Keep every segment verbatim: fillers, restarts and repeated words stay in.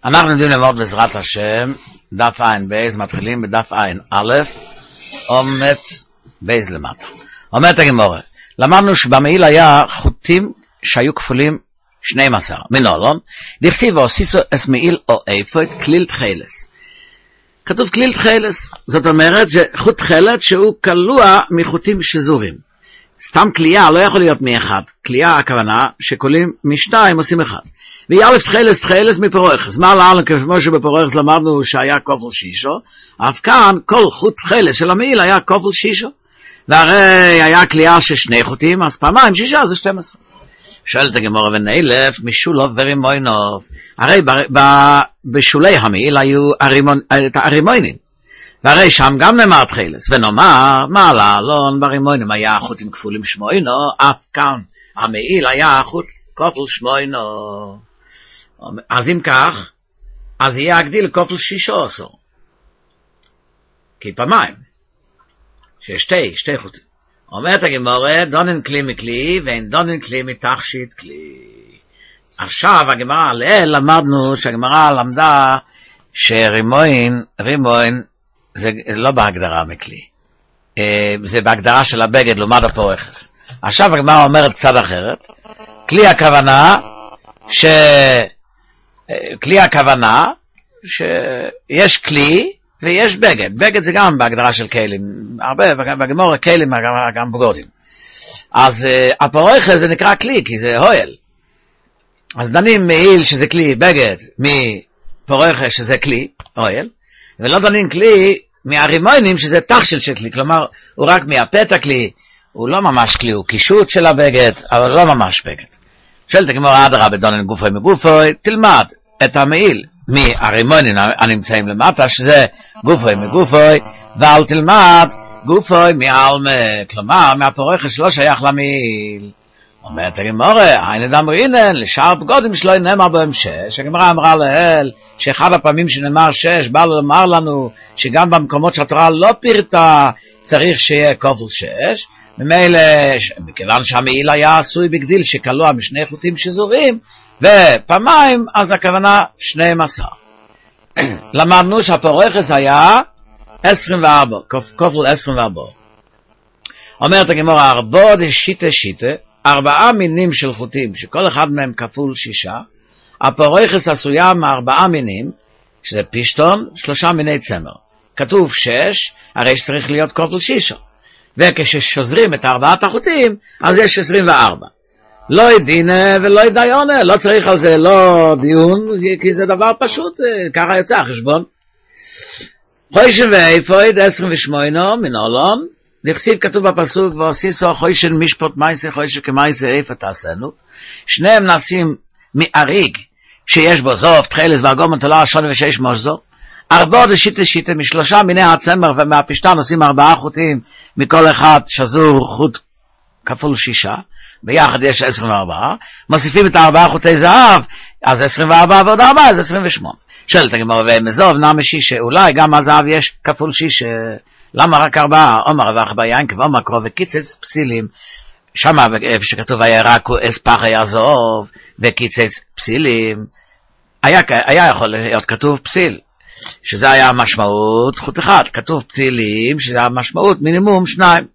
אנחנו יודעים ללמוד בעזרת השם, דף עין בייז, מתחילים בדף עין א', עומד בייז למטה. אומרת הגמרא, למדנו שבמעיל היה חוטים שהיו כפולים שנים עשר, מנולון, דכסיב ועוסיסו אס מעיל או איפה את כליל תחילס. כתוב כליל תחילס, זאת אומרת שחוט תחילת שהוא קלוע מחוטים שזורים. סתם קליעה לא יכול להיות מאחד, קליעה הכוונה שכולים משתיים עושים אחד. ויאלף תחילס תחילס מפרוחס, מה לעלה כמו שבפרוחס למדנו שהיה כופל שישו, אף כאן כל חוט תחילס של המעיל היה כופל שישו, והרי היה קליעה של שני חוטים, אז פעמיים שישה זה שתים עשרה. שואלת הגמרא ונאילף משולוב ורימוינוב, הרי ב- ב- בשולי המעיל היו הרימון, את הרימוינים, והרי שם גם נאמר תחילס, ונאמר מה לעלון ברימוינים היה חוטים כפולים שמוינו, אף כאן המעיל היה חוט כופל שמוינו. אז אם כך, אז יהיה הגדיל כופל שישו עשו, כי פעמיים ששתי, שתי חוטים. אומרת הגמרא, דונן כלי מכלי, ואין דונן כלי מתכשיט כלי. עכשיו הגמרא עליהם למדנו שהגמרא למדה שרימוין, רימוין זה לא בהגדרה מכלי, זה בהגדרה של הבגד לעומת הפורחס. עכשיו הגמרא אומרת קצת אחרת, כלי הכוונה ש... כלי הכוונה שיש כלי ויש בגד. בגד זה גם בהגדרה של כלים, הרבה בגמרא כלים גם בגודים. אז uh, הפורחס זה נקרא כלי כי זה הועל. אז דנים מעיל שזה כלי בגד מפורחס שזה כלי הועל, ולא דנים כלי מהרימונים שזה תכשיל של כלי, כלומר הוא רק מהפת הכלי, הוא לא ממש כלי, הוא קישוט של הבגד, אבל לא ממש בגד. שואלת הגמרא אדרבה דונן גופוי מגופוי, תלמד את המעיל מהרימונים הנמצאים למטה, שזה גופוי מגופוי, ואל תלמד גופוי מעלמה, כלומר מהפורחס שלא שייך למעיל. אומרת הגמרא, היינו דאמרינן לשאר בגודים שלא נאמר בהם שש. הגמרא אמרה להל שאחד הפעמים שנאמר שש בא לומר לנו שגם במקומות שהתורה לא פירטה צריך שיהיה כפל שש, ממילא מכיוון שהמעיל היה עשוי בגדיל שקלוע משני חוטים שזורים ופעמיים, אז הכוונה שנים עשר. למדנו שהפורחס היה עשרים וארבע, כפל עשרים וארבע. אומרת הגמרא, ארבע דשיטה שיטה, ארבעה מינים של חוטים שכל אחד מהם כפול שישה, הפורחס עשויה מארבעה מינים, שזה פישטון, שלושה מיני צמר. כתוב שש, הרי שצריך להיות כפל שישה, וכששוזרים את ארבעת החוטים אז יש עשרים וארבע. לא ידינה ולא ידיונה, לא צריך על זה לא דיון, כי זה דבר פשוט, ככה יצא החשבון. חוישן ואיפויד עשרים ושמונה מנולון, דכסיב כתוב בפסוק ועוסיסו חוישן משפוט מייסה חוישן כמייסה איפה תעשנו, שניהם נעשים מאריג שיש בו זוב, תחילס והגומן תולה שונה ושש מושזו, ארבע דשיטה שיטה משלושה מיני הצמר ומהפשטן עושים ארבעה חוטים, מכל אחד שזור חוט כפול שישה, ביחד יש עשרים וארבע, מוסיפים את הארבעה חוטי זהב, אז עשרים וארבע ועוד ארבע, אז עשרים ושמונה. שואלת הגמרא ומזוב נעמי שישה, אולי גם מהזהב יש כפול שישה, למה רק ארבעה? אומר ואחבא ינקב, אומר קרוב וקיצץ פסילים, שם איפה שכתוב הירקו אס פחי עזוב, וקיצץ פסילים, היה, היה יכול להיות כתוב פסיל, שזה היה המשמעות חוט אחד, כתוב פסילים, שזה היה משמעות מינימום שניים,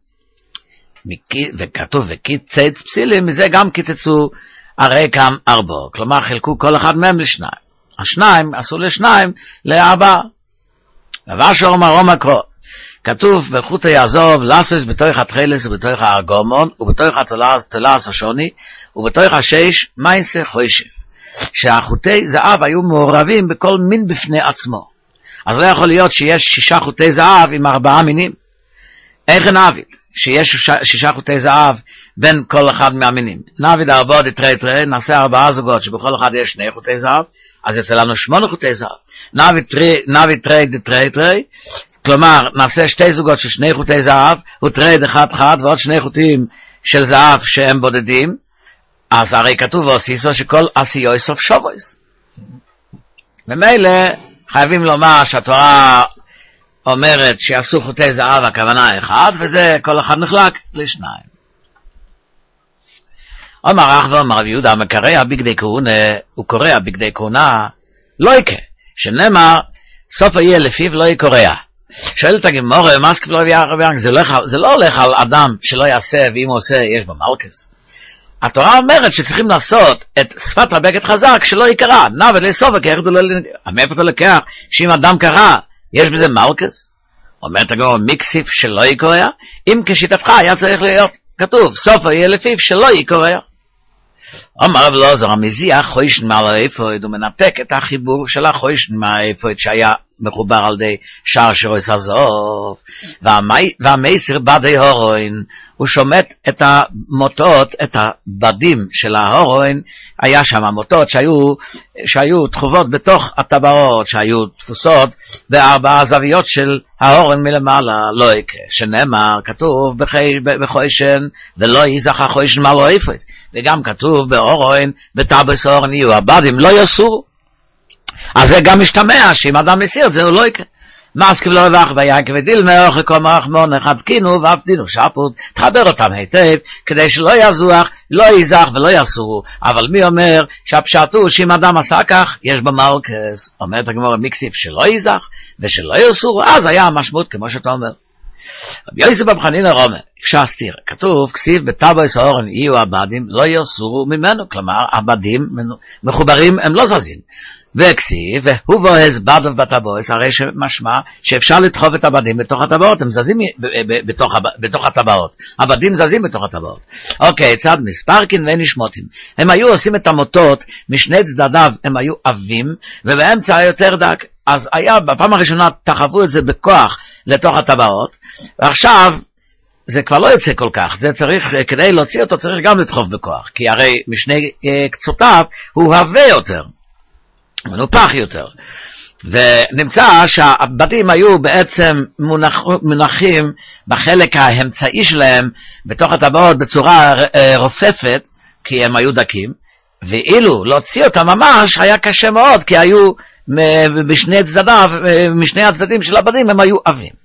וכתוב וקיצץ פסילים, מזה גם קיצצו הרי כם ארבע, כלומר חילקו כל אחד מהם לשניים, השניים עשו לשניים לארבע. דבר שאומר אומר קרוב, כתוב בחוט יעזוב לסוס בתוך התחילס ובתוך הארגומון ובתוך התולס השוני ובתוך השש מייסה חוישב, שהחוטי זהב היו מעורבים בכל מין בפני עצמו. אז לא יכול להיות שיש שישה חוטי זהב עם ארבעה מינים. איך נעביד שיש שישה, שישה חוטי זהב בין כל אחד מהמינים? נעביד ארבע דתרי תרי, נעשה ארבעה זוגות שבכל אחד יש שני חוטי זהב, אז יצא לנו שמונה חוטי זהב. נעביד תרי, נעביד תרי דתרי תרי, כלומר נעשה שתי זוגות של שני חוטי זהב, הוא תרד אחד אחד ועוד שני חוטים של זהב שהם בודדים, אז הרי כתוב ועוסיסו שכל עשיוי סוף שובויס. ומילא חייבים לומר שהתורה אומרת שיעשו חוטי זהב הכוונה אחד, וזה כל אחד נחלק לשניים. אומר אח ואומר יהודה מקרע בגדי כהונה, הוא קורע בגדי כהונה לא יקה, שנאמר, סוף יהיה לפיו לא יקורע. שואלת הגמורה, מה סכב לא יהיה הרב זה, זה לא הולך על אדם שלא יעשה, ואם הוא עושה, יש בו מלכס. התורה אומרת שצריכים לעשות את שפת הבגד חזק שלא יקרע, נע ולאסוף, מאיפה אתה לקח, שאם אדם קרע, יש בזה מלכס? אומרת הגמורה, מקסיף שלא יקורע, אם כשיטתך היה צריך להיות כתוב, סוף יהיה לפיו שלא יקורע. אומר רב אלעזר, המזיח חוישן מעל האפוד, הוא מנתק את החיבור של החוישן מהאפוד שהיה מחובר על די שער שרויס הזוב, והמייסר בדי הורוין, הוא שומט את המוטות, את הבדים של ההורוין, היה שם המוטות שהיו, שהיו תחובות בתוך הטבעות, שהיו תפוסות בארבע הזוויות של ההורוין מלמעלה, לא יקרה, שנאמר, כתוב בחוישן, ולא יזך החוישן מעל האפוד, וגם כתוב בהורוין, בטבעס ההורוין יהיו הבדים, לא יסורו. אז זה גם משתמע שאם אדם מסיר את זה הוא לא יקרה. מסכב לא רווח ויינקב ודיל מאוך לכל מערך מון אחד קינו ואף דינו שפות, תחבר אותם היטב כדי שלא יזוח, לא יזח ולא יסורו. אבל מי אומר שהפשט הוא שאם אדם עשה כך יש במלכס, אומרת הגמרא מקסיף שלא יזח ושלא יסורו, אז היה המשמעות כמו שאתה אומר. רבי יוסף בר חנינא אומר, אפשר להסתיר, כתוב כסיב בטבעס ההורוין יהיו הבדים לא יסורו ממנו, כלומר הבדים מחוברים הם לא זזים. וכסיב, והוא בוהז בדו בטבעות, הרי שמשמע שאפשר לדחוף את הבדים בתוך הטבעות, הם זזים בתוך, בתוך הטבעות, הבדים זזים בתוך הטבעות. אוקיי, צד מספרקין ונשמותים, הם היו עושים את המוטות, משני צדדיו הם היו עבים, ובאמצע היותר דק, אז היה בפעם הראשונה תחבו את זה בכוח לתוך הטבעות, ועכשיו זה כבר לא יוצא כל כך, זה צריך, כדי להוציא אותו צריך גם לדחוף בכוח, כי הרי משני קצותיו הוא הווה יותר, מנופח יותר, ונמצא שהבדים היו בעצם מונח, מונחים בחלק האמצעי שלהם בתוך הטבעות בצורה רופפת, כי הם היו דקים, ואילו להוציא אותם ממש היה קשה מאוד, כי היו בשני צדדיו, משני הצדדים של הבדים הם היו עבים.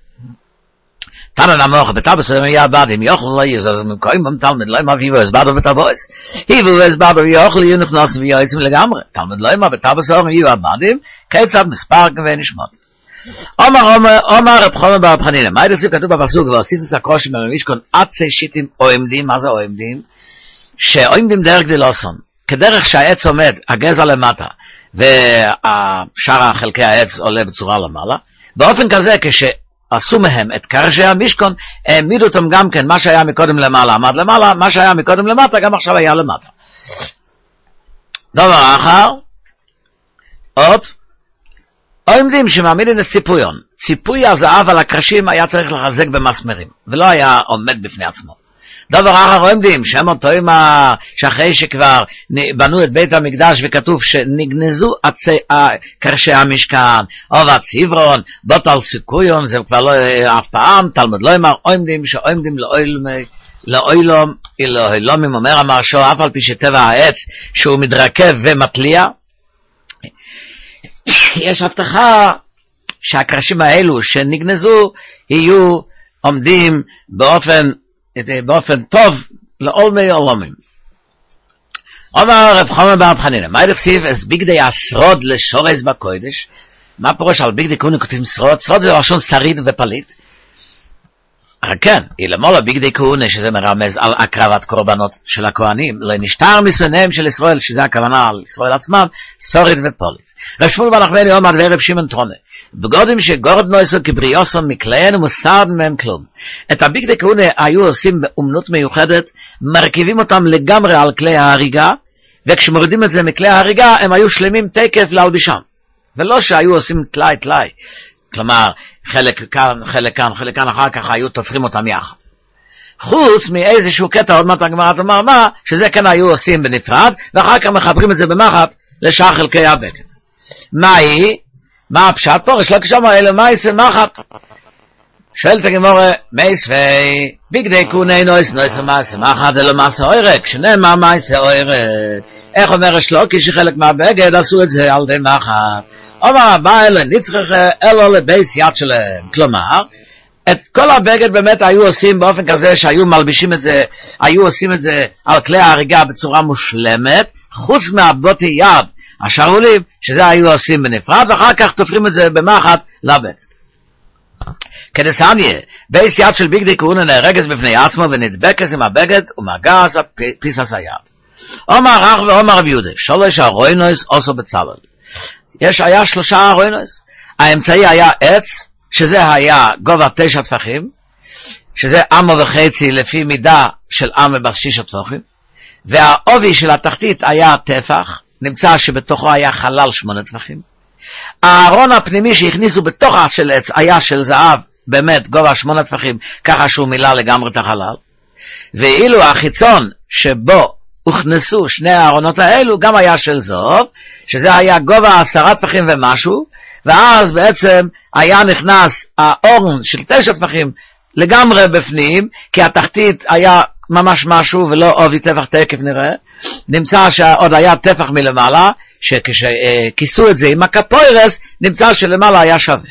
תנא נמוך בטבעס יהיה הבדים יאכל לא יזוז ממקום תלמיד לא יביא הסבדו בטבעס היבו הסבדו יאכל יהיו נכנס ויועצים לגמרי תלמיד לא יביא בטבעס יהיו הבדים כיצד מספר ונשמות. אומר אומר רב חנינא בר חנינא מה ידעו כתוב בפסוק ועשיתו סקרושים במשכן עצי שיטים עומדים, מה זה עומדים? שעומדים דרך דלוסון כדרך שהעץ עומד הגזע למטה ושאר חלקי העץ עולה בצורה למעלה, באופן כזה כש עשו מהם את קרשי המשכון, העמידו אותם גם כן, מה שהיה מקודם למעלה עמד למעלה, מה שהיה מקודם למטה גם עכשיו היה למטה. דבר אחר, עוד, עומדים שמעמידים את ציפויון. ציפוי הזהב על הקרשים היה צריך לחזק במסמרים, ולא היה עומד בפני עצמו. דבר אחר עומדים, שם אותו עם שאחרי שכבר בנו את בית המקדש וכתוב שנגנזו עצי קרשי המשכן, או הציברון, בוטל סיכויון, זה כבר לא אף פעם, תלמוד לא אמר, עומדים שעומדים לאוילום, אלוהילומים אומר המרשו, אף על פי שטבע העץ שהוא מתרכב ומטליע, יש הבטחה שהקרשים האלו שנגנזו יהיו עומדים באופן באופן טוב לעולמי עולמים. אומר רב חנינא בר חנינא, מה ידכסיב אז בגדי השרוד לשורס בקודש? מה פירוש על בגדי כהונה כותבים שרוד? שרוד זה לשון שריד ופליט. כן, היא למעלה בגדי כהונה שזה מרמז על הקרבת קורבנות של הכהנים, לנשתר משונאיהם של ישראל, שזה הכוונה על ישראל עצמם, שריד ופליט. רב שמואל בר נחמני אומר ורב שמעון טרונה, בגודים שגורד נויסו כבריאוסון מקליין ומוסרד מהם כלום. את הבגדי כהונה היו עושים באומנות מיוחדת, מרכיבים אותם לגמרי על כלי ההריגה, וכשמורידים את זה מכלי ההריגה, הם היו שלמים תקף להלבישם. ולא שהיו עושים תלאי תלאי. כלומר, חלק כאן, חלק כאן, חלק כאן, אחר כך היו תופרים אותם יחד. חוץ מאיזשהו קטע, עוד מעט הגמרא תאמר מה, שזה כן היו עושים בנפרד, ואחר כך מחברים את זה במחט לשאר חלקי הבגד. מה היא? מה הפשט פה? יש לו כשאמר אלה מה יעשה מחט? שואלת הגמרא, מייספי, בגדי כהונה נויס נויס ומעשה מחט אלא מעשה אוירק, שנאמר מעשה אוירק. איך אומר השלוקי שחלק מהבגד עשו את זה על די מחט? אומר הבא אלה נצטרך אלו לבייס יד שלהם. כלומר, את כל הבגד באמת היו עושים באופן כזה שהיו מלבישים את זה, היו עושים את זה על כלי ההריגה בצורה מושלמת, חוץ מהבוטי יד, השרוולים, שזה היו עושים בנפרד, ואחר כך תופרים את זה במחט לבגד. כדסניה, בייס יד של ביגדי כהונה נהרגס בפני עצמו, ונדבקס עם הבגד ומגס עד פיסס היד. אומר רח ואומר רב יהודה, שלוש הרוינוס עושו בצלול. יש, היה שלושה הרוינוס. האמצעי היה עץ, שזה היה גובה תשע טפחים, שזה אמו וחצי לפי מידה של אמו בשישה טפחים, והעובי של התחתית היה טפח, נמצא שבתוכו היה חלל שמונה טפחים. הארון הפנימי שהכניסו בתוך של עץ היה של זהב, באמת גובה שמונה טפחים, ככה שהוא מילא לגמרי את החלל. ואילו החיצון שבו הוכנסו שני הארונות האלו גם היה של זהב, שזה היה גובה עשרה טפחים ומשהו, ואז בעצם היה נכנס האורן של תשע טפחים לגמרי בפנים, כי התחתית היה ממש משהו ולא עובי טפח, תקף נראה. נמצא שעוד היה טפח מלמעלה, שכשכיסו את זה עם הקפוירס, נמצא שלמעלה היה שווה.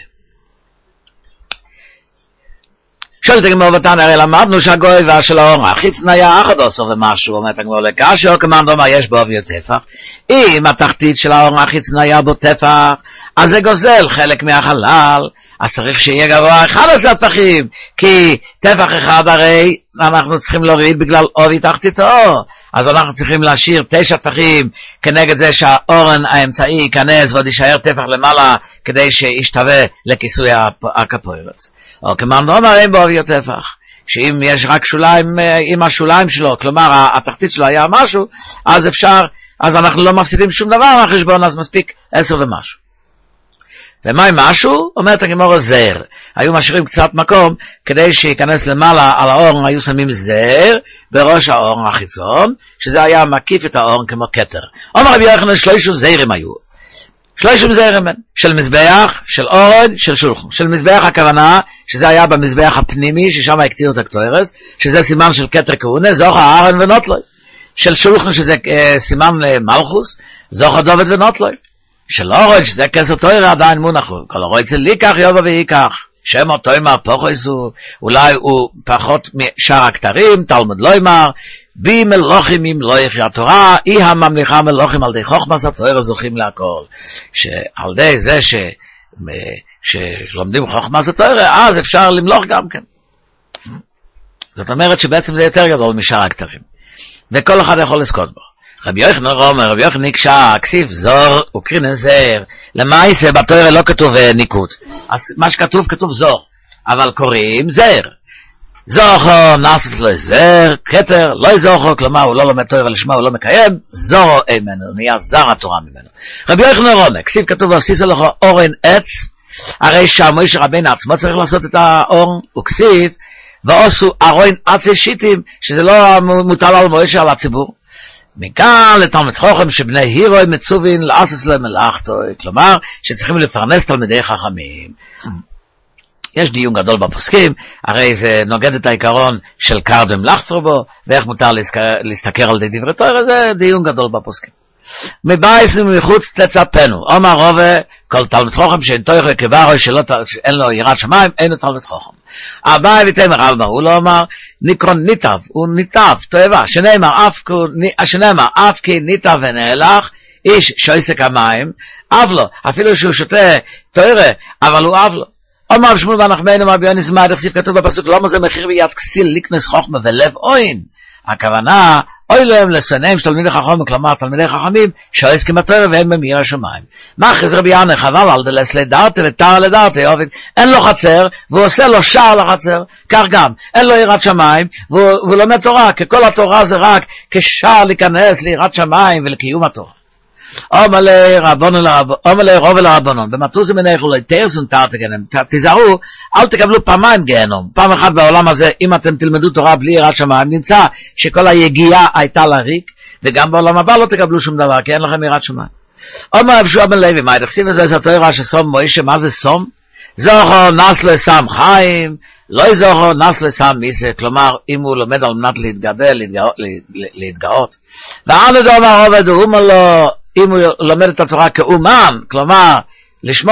שואלת הגמרא בתנא, הרי למדנו שהגובה של האור החיצון היה אחד עשרה ומשהו, אומרת הגמרא לקשיא, כמאן דאמר יש בו עובי טפח. אם התחתית של האור החיצון היה בו טפח, אז זה גוזל חלק מהחלל, אז צריך שיהיה גבוה אחד עשר טפחים, כי טפח אחד הרי אנחנו צריכים להוריד בגלל עובי תחתיתו, אז אנחנו צריכים להשאיר תשע טפחים כנגד זה שהאורן האמצעי ייכנס ועוד יישאר טפח למעלה כדי שישתווה לכיסוי הקפוירס. או כמאן דאמר אין בו עובי טפח, שאם יש רק שוליים עם השוליים שלו, כלומר התחתית שלו היה משהו, אז אפשר, אז אנחנו לא מפסידים שום דבר מהחשבון, אז מספיק עשר ומשהו. ומה עם משהו? אומרת הגמרא זר. היו משאירים קצת מקום כדי שיכנס למעלה על האורן, היו שמים זר בראש האורן החיצון, שזה היה מקיף את האורן כמו כתר. אומר רבי יוחנן שלושה זרים היו. שלושה זרים של מזבח, של אורן, של שולחן. של מזבח הכוונה שזה היה במזבח הפנימי, ששם הקטירו את הקטוירס, שזה סימן של כתר כהונה, זוכר הארן ונוטלוי. של שולחן שזה אה, סימן מלכוס, זוכר דובד ונוטלוי. של אורן, שזה כסר תוירה עדיין מונחו, כל אורן זה ליקח יובה ויקח, שם אותו אמר פוחס הוא, אולי הוא פחות משאר הכתרים, תלמוד לא אמר, בי מלוכים אם לא יחיה התורה, אי הממליכה מלוכים על די חוכמס התוירה זוכים להכל, שעל די זה ש, שלומדים חוכמס התוירה, אז אפשר למלוך גם כן. זאת אומרת שבעצם זה יותר גדול משאר הכתרים, וכל אחד יכול לזכות בו. רבי יוחנן אומר, רבי יוחנן נקשה, כסיף זור וקרין זר, למעשה בתורה לא כתוב ניקוד, אז מה שכתוב כתוב זור, אבל קוראים זר. זוכו נעשת לו זר, כתר, לא זוכו, כלומר הוא לא לומד תורה ולשמה הוא לא מקיים, זורו אימנו, נהיה זר התורה ממנו. רבי יוחנן אומר, כסיף כתוב ועשיסו לך אורן עץ, הרי שהמוישה רבינו עצמו צריך לעשות את האורן, וכסיף, ועשו אורן עצי שיטים, שזה לא מוטל על מוישה, על הציבור. מכאן לתלמיד חכם שבני הירוי מצווין לעשות להם מלאכתו, כלומר שצריכים לפרנס תלמידי חכמים. יש דיון גדול בפוסקים, הרי זה נוגד את העיקרון של קרדם מלאכתו בו, ואיך מותר להסתכל על די דברי תורה, זה דיון גדול בפוסקים. מבייס ומחוץ תצפנו, אומר רובה, כל תלמיד חכם שאין תוירה כברוי שאין לו יראת שמיים, אין לו תלמיד חכם. אביי ותמר רב הוא לא אמר, נקרון ניטב, הוא ניטב, תואבה, שנאמר אף, שנאמר אף כי ניטב ונהלך, איש שויסק המים, אב לו, אפילו שהוא שותה תוירה, אבל הוא אב לו. אומר שמואל ונחמנו מביון נזמד, הכסיף כתוב בפסוק, לא מזה מחיר ביד כסיל, ליקנס חוכמה ולב אוין. הכוונה, אוי להם לסנאים של תלמידי חכמים, כלומר תלמידי חכמים, שעוסקים בתורה ואין בהם יראת שמיים. מה חזר ביאנה חבל על דלס לדרתי ותר לדרתי, אין לו חצר, והוא עושה לו שער לחצר, כך גם, אין לו יראת שמיים, והוא, והוא לומד תורה, כי כל התורה זה רק כשער להיכנס ליראת שמיים ולקיום התורה. אומלי רבונון אומלי רוב לרבונון במטוסים מניחו לתרסון תרתגנם, תיזהרו, אל תקבלו פעמיים גיהנום. פעם אחת בעולם הזה, אם אתם תלמדו תורה בלי יראת שמיים, נמצא שכל היגיעה הייתה לריק, וגם בעולם הבא לא תקבלו שום דבר, כי אין לכם יראת שמיים. אומר רב יהושע בן לוי, מה תכסיב את זה שהתורה שסום מוישה, מה זה סום? זוכר נס לסם חיים, לא זוכר נס לסם מיסה, כלומר אם הוא לומד על מנת להתגדל, להתגאות. ואנו דומר עובד, הוא אומר לו, אם הוא לומד את התורה כאומן, כלומר, לשמו,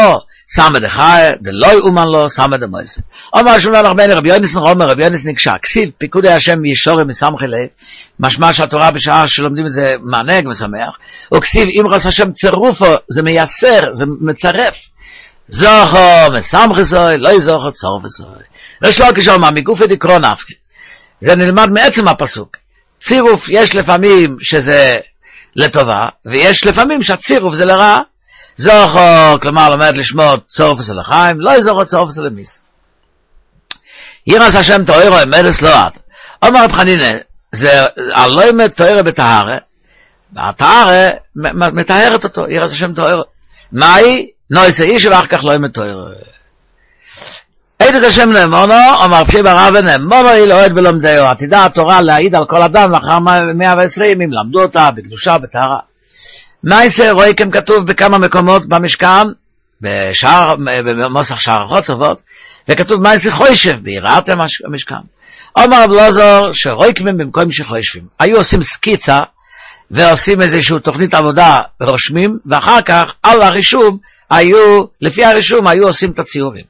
סמד החי, דלוי אומן לו, סמד המויסה. אומר שמונה לך בני רבי יוניסן רומר, רבי יוניסן נקשה, כסיל, פיקודי השם ישורי מסמכי לב, משמע שהתורה בשעה שלומדים את זה מענג ושמח, וכסיל, אם רס השם צירופו, זה מייסר, זה מצרף. זוכו, מסמכי סוי, לא יזוכו, צורף סוי. יש לו כשאומר, מגוף דקרו נפקי. זה נלמד מעצם הפסוק. צירוף, יש לפעמים שזה לטובה, ויש לפעמים שהצירוף זה לרעה. זוכו, כלומר, לומד לשמות צורף אצל החיים, לא יזוכו צורף אצל המיס. ירס השם תאירו, מדס לא עד. אומר רב חנינא, זה הלא ימת תאירו בתהרה, והתהרה מתארת אותו, ירס השם תאירו. מהי? נויסה איש ואחר כך לא ימת תאירו. עדות השם נאמונו, אומר פחי ברב נאמונו, היא לא עד בלומדהו, עתידה התורה להעיד על כל אדם לאחר מאה ועשרים, אם למדו אותה בקדושה בתהרה. מייסה רואים כתוב בכמה מקומות במשכן, בשער, במוסח שער החוצבות, וכתוב מייסה חוישב, ביראת המשכן. אומר רב אלעזר שרואים במקום שחוישבים. היו עושים סקיצה, ועושים איזושהי תוכנית עבודה רושמים, ואחר כך על הרישום, היו, לפי הרישום היו עושים את הציורים.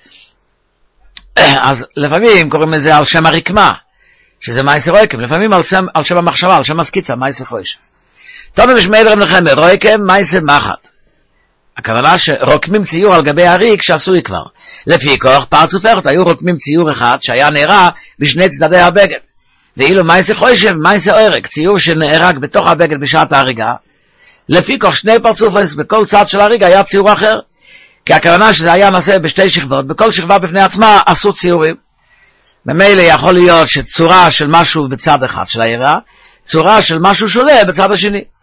אז לפעמים קוראים לזה על שם הרקמה, שזה מייסה רואים, לפעמים על שם, על שם המחשבה, על שם הסקיצה, מייסה חוישב. תומר משמעאל רב נחמיה, רויקם מייסה מחט. הכוונה שרוקמים ציור על גבי הריק שעשוי כבר. לפי כוח פרצוף אחד, היו רוקמים ציור אחד שהיה נהרג בשני צדדי הבגד. ואילו מייסה חוישב, מייסה אורק, ציור שנהרג בתוך הבגד בשעת ההריגה. לפי כוח שני פרצופס, בכל צד של הריג היה ציור אחר. כי הכוונה שזה היה נעשה בשתי שכבות, בכל שכבה בפני עצמה עשו ציורים. ממילא יכול להיות שצורה של משהו בצד אחד של הירה, צורה של משהו שונה בצד השני.